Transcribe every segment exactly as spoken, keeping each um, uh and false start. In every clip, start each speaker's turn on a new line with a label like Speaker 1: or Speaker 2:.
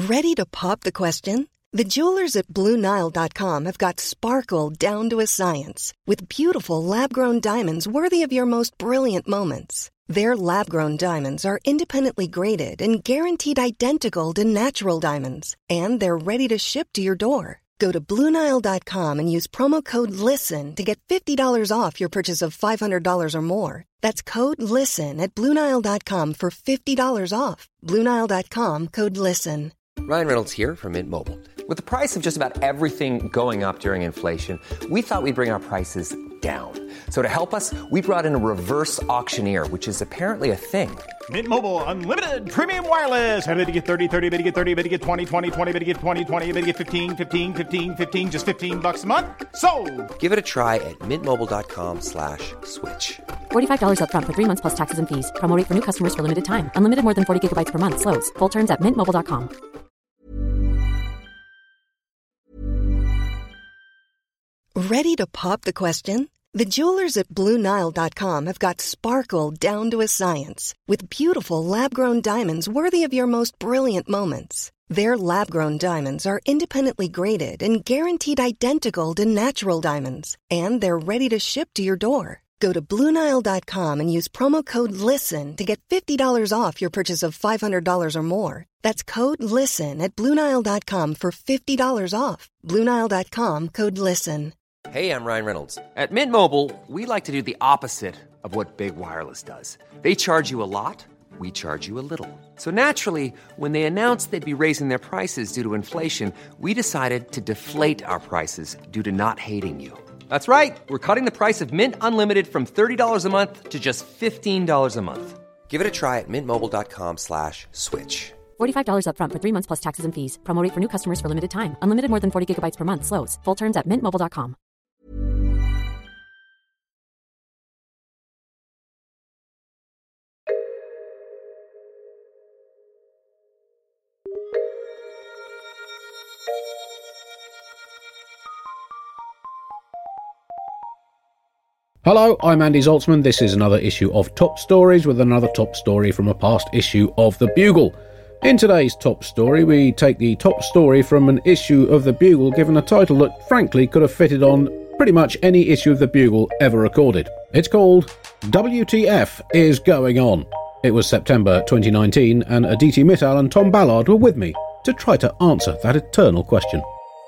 Speaker 1: Ready to pop the question? The jewelers at Blue Nile dot com have got sparkle down to a science with beautiful lab-grown diamonds worthy of your most brilliant moments. Their lab-grown diamonds are independently graded and guaranteed identical to natural diamonds, and they're ready to ship to your door. Go to Blue Nile dot com and use promo code LISTEN to get fifty dollars off your purchase of five hundred dollars or more. That's code LISTEN at Blue Nile dot com for fifty dollars off. Blue Nile dot com, code LISTEN.
Speaker 2: Ryan Reynolds here from Mint Mobile. With the price of just about everything going up during inflation, we thought we'd bring our prices down. So to help us, we brought in a reverse auctioneer, which is apparently a thing.
Speaker 3: Mint Mobile Unlimited Premium Wireless. How to get thirty, thirty, how to get thirty, how to get twenty, twenty, twenty, how to get twenty, twenty, how to get fifteen, fifteen, fifteen, fifteen, just fifteen bucks a month? Sold!
Speaker 2: Give it a try at mintmobile.com slash switch.
Speaker 4: forty-five dollars up front for three months plus taxes and fees. Promo rate for new customers for limited time. Unlimited more than forty gigabytes per month. Slows full terms at mint mobile dot com.
Speaker 1: Ready to pop the question? The jewelers at Blue Nile dot com have got sparkle down to a science with beautiful lab-grown diamonds worthy of your most brilliant moments. Their lab-grown diamonds are independently graded and guaranteed identical to natural diamonds, and they're ready to ship to your door. Go to Blue Nile dot com and use promo code LISTEN to get fifty dollars off your purchase of five hundred dollars or more. That's code LISTEN at Blue Nile dot com for fifty dollars off. Blue Nile dot com, code LISTEN.
Speaker 2: Hey, I'm Ryan Reynolds. At Mint Mobile, we like to do the opposite of what Big Wireless does. They charge you a lot, we charge you a little. So naturally, when they announced they'd be raising their prices due to inflation, we decided to deflate our prices due to not hating you. That's right. We're cutting the price of Mint Unlimited from thirty dollars a month to just fifteen dollars a month. Give it a try at mintmobile.com slash switch.
Speaker 4: forty-five dollars up front for three months plus taxes and fees. Promo rate for new customers for limited time. Unlimited more than forty gigabytes per month. Slows full terms at mint mobile dot com.
Speaker 5: Hello, I'm Andy Zaltzman. This is another issue of Top Stories with another top story from a past issue of The Bugle. In today's top story, we take the top story from an issue of The Bugle given a title that frankly could have fitted on pretty much any issue of The Bugle ever recorded. It's called W T F is Going On. It was September twenty nineteen and Aditi Mittal and Tom Ballard were with me to try to answer that eternal question.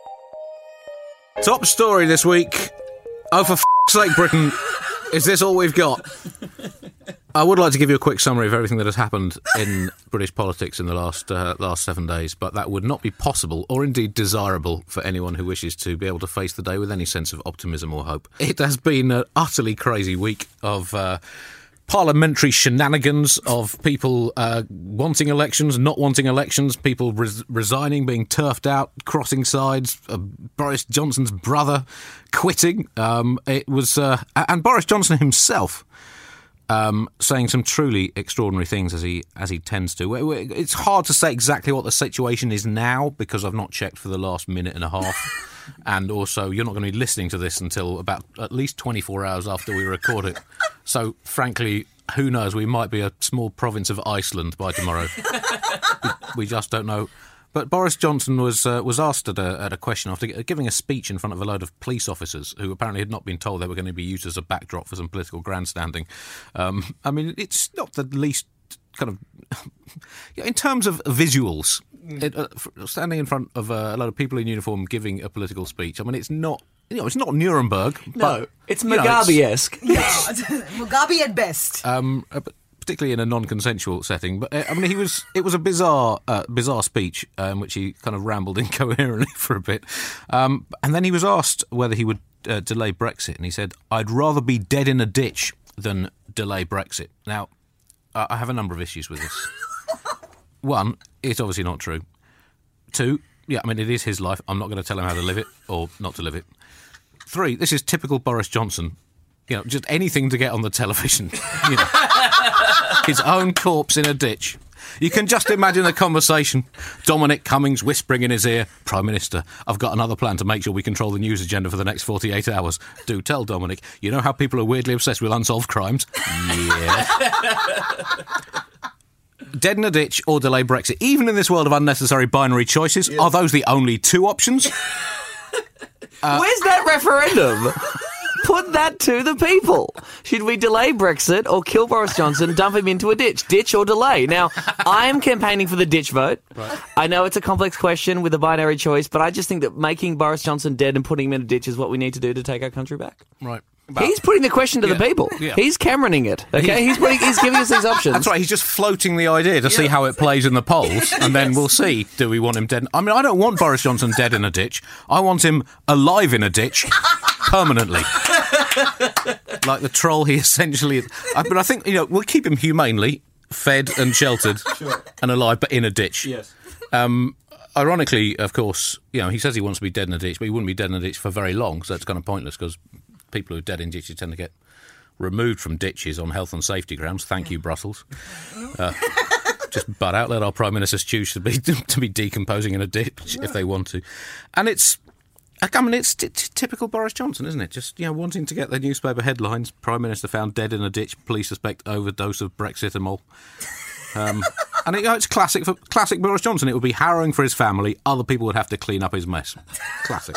Speaker 5: Top story this week. Oh, for f***'s sake, Britain, is this all we've got? I would like to give you a quick summary of everything that has happened in British politics in the last uh, last seven days, but that would not be possible or indeed desirable for anyone who wishes to be able to face the day with any sense of optimism or hope. It has been an utterly crazy week of Uh, parliamentary shenanigans, of people uh, wanting elections, not wanting elections, people res- resigning, being turfed out, crossing sides, uh, Boris Johnson's brother quitting. Um, it was, uh, and Boris Johnson himself um, saying some truly extraordinary things as he as he tends to. It's hard to say exactly what the situation is now because I've not checked for the last minute and a half. And also, you're not going to be listening to this until about at least twenty-four hours after we record it. So, frankly, who knows? We might be a small province of Iceland by tomorrow. we, we just don't know. But Boris Johnson was uh, was asked at a, at a question after giving a speech in front of a load of police officers who apparently had not been told they were going to be used as a backdrop for some political grandstanding. Um, I mean, it's not the least kind of... in terms of visuals... It, uh, standing in front of uh, a lot of people in uniform giving a political speech. I mean, it's not, you know, it's not Nuremberg.
Speaker 6: No,
Speaker 5: but,
Speaker 6: it's Mugabe-esque.
Speaker 7: Yeah, Mugabe at best.
Speaker 5: Um, particularly in a non-consensual setting. But uh, I mean, he was. It was a bizarre, uh, bizarre speech in um, which he kind of rambled incoherently for a bit, um, and then he was asked whether he would uh, delay Brexit, and he said, "I'd rather be dead in a ditch than delay Brexit." Now, uh, I have a number of issues with this. One, it's obviously not true. Two, yeah, I mean, it is his life. I'm not going to tell him how to live it or not to live it. Three, this is typical Boris Johnson. You know, just anything to get on the television. You know, his own corpse in a ditch. You can just imagine the conversation. Dominic Cummings whispering in his ear, "Prime Minister, I've got another plan to make sure we control the news agenda for the next forty-eight hours. Do tell Dominic, you know how people are weirdly obsessed with unsolved crimes?" Yeah. dead in a ditch or delay Brexit. Even in this world of unnecessary binary choices, yes. Are those the only two options?
Speaker 6: uh, Where's that referendum? Put that to the people. Should we delay Brexit or kill Boris Johnson, dump him into a ditch? Ditch or delay? Now, I am campaigning for the ditch vote. Right. I know it's a complex question with a binary choice, but I just think that making Boris Johnson dead and putting him in a ditch is what we need to do to take our country back.
Speaker 5: Right.
Speaker 6: But he's putting the question to yeah, the people. Yeah. He's Cameroning it, okay? He's putting, he's giving us these options.
Speaker 5: That's right. He's just floating the idea to yeah. see how it plays in the polls, and then yes. we'll see, do we want him dead? I mean, I don't want Boris Johnson dead in a ditch. I want him alive in a ditch permanently. Like the troll he essentially is. But I think, you know, we'll keep him humanely fed and sheltered sure. and alive, but in a ditch.
Speaker 6: Yes.
Speaker 5: Um, ironically, of course, you know, he says he wants to be dead in a ditch, but he wouldn't be dead in a ditch for very long, so that's kind of pointless because people who are dead in ditches tend to get removed from ditches on health and safety grounds. Thank you, Brussels. Uh, just butt out, let our Prime Ministers choose to be to be decomposing in a ditch if they want to. And it's, I mean, it's t- t- typical Boris Johnson, isn't it? Just, you know, wanting to get the newspaper headlines. Prime Minister found dead in a ditch. Police suspect overdose of Brexitamol. Um, and it, you know, it's classic for classic Boris Johnson. It would be harrowing for his family. Other people would have to clean up his mess. Classic.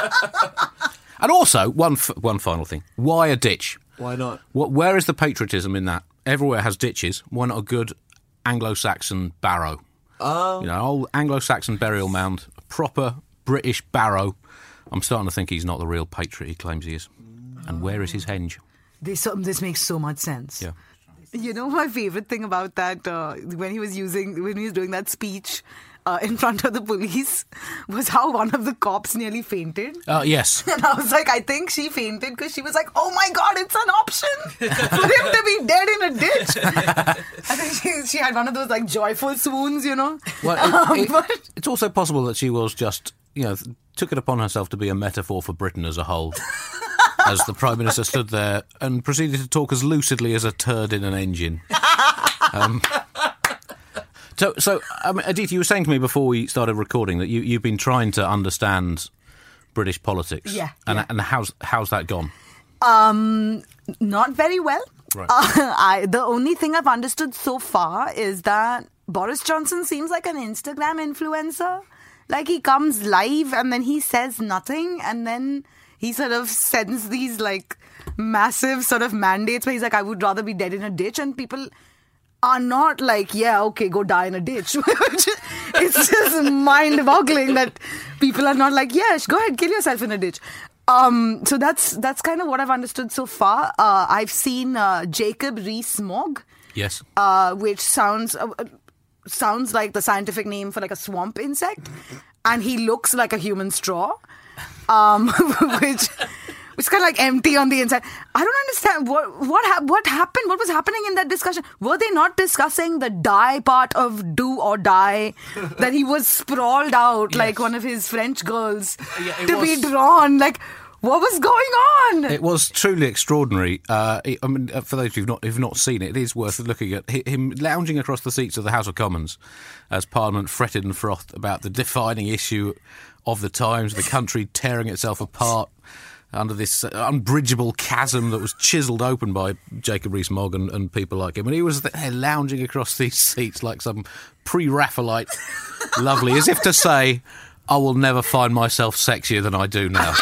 Speaker 5: And also, one f- one final thing. Why a ditch?
Speaker 6: Why not?
Speaker 5: What, where is the patriotism in that? Everywhere has ditches. Why not a good Anglo-Saxon barrow?
Speaker 6: Oh.
Speaker 5: You know, old Anglo-Saxon burial mound. A proper British barrow. I'm starting to think he's not the real patriot he claims he is. And where is his henge?
Speaker 7: This, um, this makes so much sense.
Speaker 5: Yeah.
Speaker 7: You know, my favourite thing about that, uh, when he was using, when he was doing that speech uh, in front of the police, was how one of the cops nearly fainted.
Speaker 5: Oh, uh, yes.
Speaker 7: And I was like, I think she fainted because she was like, oh my God, it's an option for him to be dead in a ditch. I think she, she had one of those like joyful swoons, you know.
Speaker 5: Well, it, um, it, but... It's also possible that she was just, you know, took it upon herself to be a metaphor for Britain as a whole. As the Prime Minister stood there and proceeded to talk as lucidly as a turd in an engine. Um, so, so I mean, Aditi, you were saying to me before we started recording that you, you've been trying to understand British politics.
Speaker 7: Yeah.
Speaker 5: And,
Speaker 7: yeah.
Speaker 5: and how's how's that gone?
Speaker 7: Um, not very well.
Speaker 5: Right.
Speaker 7: Uh, I, the only thing I've understood so far is that Boris Johnson seems like an Instagram influencer. Like, he comes live and then he says nothing, and then he sort of sends these, like, massive sort of mandates where he's like, I would rather be dead in a ditch. And people are not like, yeah, okay, go die in a ditch. It's just mind-boggling that people are not like, yes, go ahead, kill yourself in a ditch. Um, so that's that's kind of what I've understood so far. Uh, I've seen uh, Jacob Rees-Mogg.
Speaker 5: Yes.
Speaker 7: Uh, which sounds... Uh, sounds like the scientific name for like a swamp insect, and he looks like a human straw, um, which which is kind of like empty on the inside. I don't understand what what ha- what happened. What was happening in that discussion? Were they not discussing the die part of do or die? That he was sprawled out yes. like one of his French girls yeah, to was... be drawn like. What was going on?
Speaker 5: It was truly extraordinary. Uh, I mean, for those who've not who've not seen it, it is worth looking at him lounging across the seats of the House of Commons as Parliament fretted and frothed about the defining issue of the times, the country tearing itself apart under this unbridgeable chasm that was chiselled open by Jacob Rees-Mogg and, and people like him. And he was there lounging across these seats like some pre-Raphaelite lovely, as if to say, I will never find myself sexier than I do now.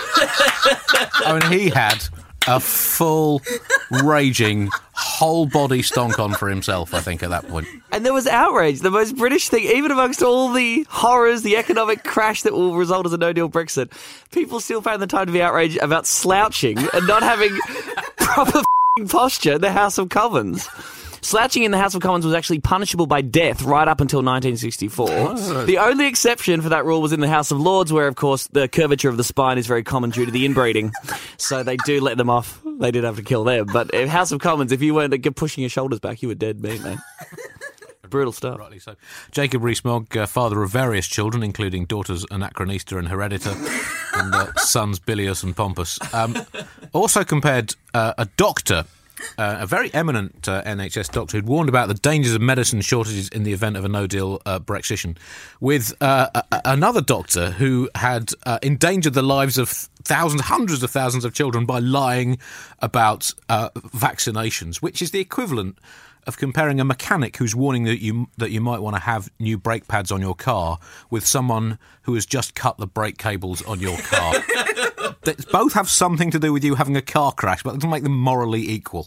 Speaker 5: I mean, he had a full, raging, whole-body stonk on for himself, I think, at that point.
Speaker 6: And there was outrage, the most British thing, even amongst all the horrors, the economic crash that will result as a no-deal Brexit. People still found the time to be outraged about slouching and not having proper posture in the House of Commons. Slouching in the House of Commons was actually punishable by death right up until nineteen sixty-four. Oh. The only exception for that rule was in the House of Lords, where, of course, the curvature of the spine is very common due to the inbreeding. So they do let them off. They did have to kill them. But in House of Commons, if you weren't pushing your shoulders back, you were dead meat, man. Brutal stuff.
Speaker 5: Rightly so. Jacob Rees-Mogg, uh, father of various children, including daughters Anachronista and Heredita, and uh, sons Bilious and Pompous. Um, also compared uh, a doctor... Uh, a very eminent uh, N H S doctor who'd warned about the dangers of medicine shortages in the event of a no-deal uh, Brexition, with uh, a- another doctor who had uh, endangered the lives of thousands, hundreds of thousands of children by lying about uh, vaccinations, which is the equivalent of comparing a mechanic who's warning that you that you might want to have new brake pads on your car with someone who has just cut the brake cables on your car. They both have something to do with you having a car crash, but it doesn't make them morally equal.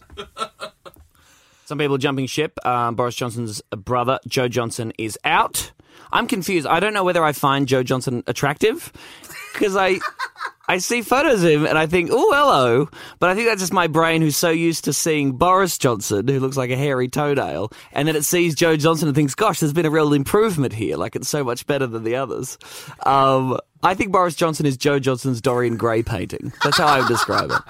Speaker 6: Some people jumping ship. Um, Boris Johnson's brother, Joe Johnson, is out. I'm confused. I don't know whether I find Joe Johnson attractive because I I see photos of him and I think, oh, hello. But I think that's just my brain who's so used to seeing Boris Johnson, who looks like a hairy toenail, and then it sees Joe Johnson and thinks, gosh, there's been a real improvement here. Like, it's so much better than the others. Um, I think Boris Johnson is Joe Johnson's Dorian Gray painting. That's how I would describe it.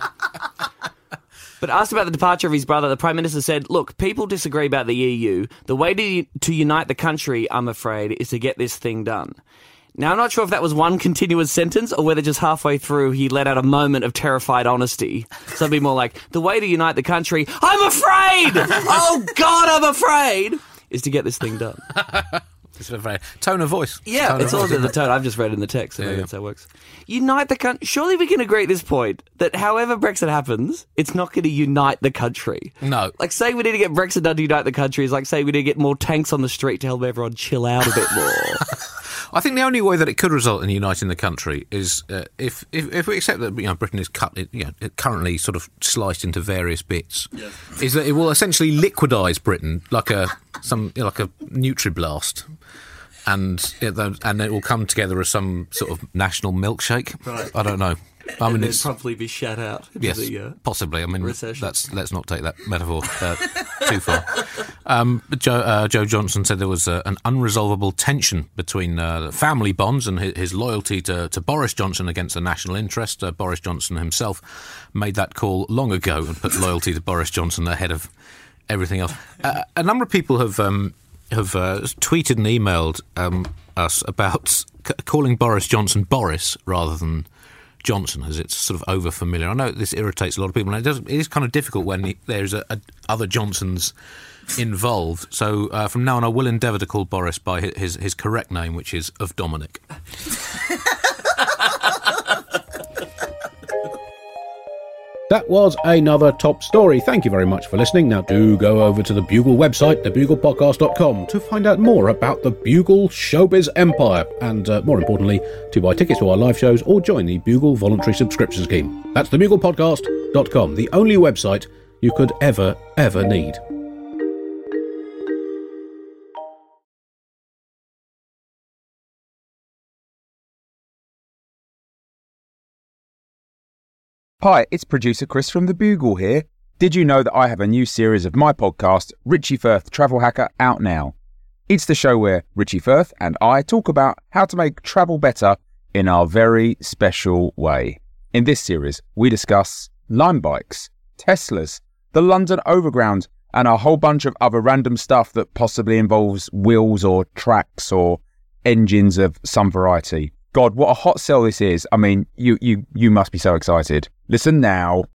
Speaker 6: But asked about the departure of his brother, the Prime Minister said, look, people disagree about the E U. The way to, to unite the country, I'm afraid, is to get this thing done. Now, I'm not sure if that was one continuous sentence or whether just halfway through he let out a moment of terrified honesty. So it'd be more like, the way to unite the country, I'm afraid! Oh, God, I'm afraid! Is to get this thing done.
Speaker 5: It's a very tone of voice.
Speaker 6: Yeah,
Speaker 5: tone
Speaker 6: it's
Speaker 5: of
Speaker 6: also
Speaker 5: voice.
Speaker 6: the tone. I've just read in the text, so
Speaker 5: Yeah,
Speaker 6: maybe
Speaker 5: yeah.
Speaker 6: that's how it works. Unite the country. Surely we can agree at this point that however Brexit happens, it's not going to unite the country.
Speaker 5: No.
Speaker 6: Like, saying we need to get Brexit done to unite the country is like saying we need to get more tanks on the street to help everyone chill out a bit more.
Speaker 5: I think the only way that it could result in uniting the country is uh, if, if if we accept that you know Britain is cut, you know, currently sort of sliced into various bits, yes. is that it will essentially liquidise Britain like a some you know, like a Nutriblast, and it, and it will come together as some sort of national milkshake. Right. I don't know. I mean,
Speaker 6: and
Speaker 5: it's
Speaker 6: then probably be shut out. Into
Speaker 5: yes,
Speaker 6: the, uh,
Speaker 5: possibly. I mean,
Speaker 6: recession.
Speaker 5: that's let's not take that metaphor uh, too far. Um, but Joe, uh, Joe Johnson said there was uh, an unresolvable tension between uh, family bonds and his, his loyalty to, to Boris Johnson against the national interest. Uh, Boris Johnson himself made that call long ago and put loyalty to Boris Johnson ahead of everything else. Uh, a number of people have um, have uh, tweeted and emailed um, us about c- calling Boris Johnson Boris rather than Johnson, as it's sort of over familiar. I know this irritates a lot of people, and it, does, it is kind of difficult when he, there's a, a, other Johnsons involved. So uh, from now on, I will endeavour to call Boris by his his correct name, which is of Dominic.
Speaker 8: That was another top story. Thank you very much for listening. Now do go over to the Bugle website, the bugle podcast dot com, to find out more about the Bugle Showbiz Empire and, uh, more importantly, to buy tickets to our live shows or join the Bugle voluntary subscription scheme. That's the bugle podcast dot com, the only website you could ever, ever need.
Speaker 9: Hi, it's producer Chris from The Bugle here. Did you know that I have a new series of my podcast, Richie Firth Travel Hacker, out now? It's the show where Richie Firth and I talk about how to make travel better in our very special way. In this series, we discuss Lime bikes, Teslas, the London Overground, and a whole bunch of other random stuff that possibly involves wheels or tracks or engines of some variety. God, what a hot sell this is. I mean, you you you must be so excited. Listen now.